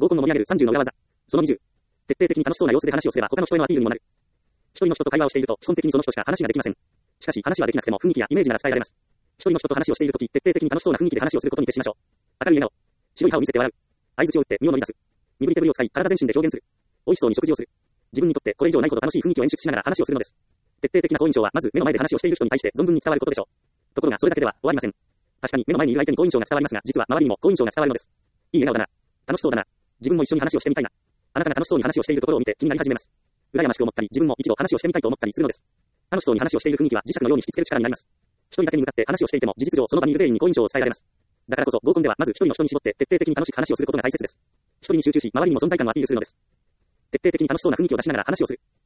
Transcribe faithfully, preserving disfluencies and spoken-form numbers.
合コンの盛り上げるさんじゅうの裏技。そのにじゅう。徹底的に楽しそうな様子で話をすれば他の人へのアピールにもなる。一人の人と会話をしていると基本的にその人しか話ができません。しかし話はできなくても雰囲気やイメージなら伝えられます。一人の人と話をしているとき、徹底的に楽しそうな雰囲気で話をすることに徹しましょう。明るい笑顔。白い歯を見せて笑う。相槌を打って身を乗り出す。身振り手振りを使い体全身で表現する。美味しそうに食事をする。自分にとってこれ以上ないほど楽しい雰囲気を演出しながら話をするのです。徹底的な好印象はまず目の前で話をしている人に対して存分に伝わることでしょう。ところがそれだけでは終わりません。確かに目の前にいる相手に好印象が伝わりますが、実は周りにも好印象が伝わるのです。いい笑顔だな。楽しそうだな。自分も一緒に話をしてみたいな。あなたが楽しそうに話をしているところを見て気になり始めます。羨ましく思ったり、自分も一度話をしてみたいと思ったりするのです。楽しそうに話をしている雰囲気は磁石のように引きつける力になります。一人だけに向かって話をしていても事実上その場にいる全員に好印象を伝えられます。だからこそ合コンではまず一人の人に絞って徹底的に楽しく話をすることが大切です。一人に集中し、周りにも存在感をアピールするのです。徹底的に楽しそうな雰囲気を出しながら話をする。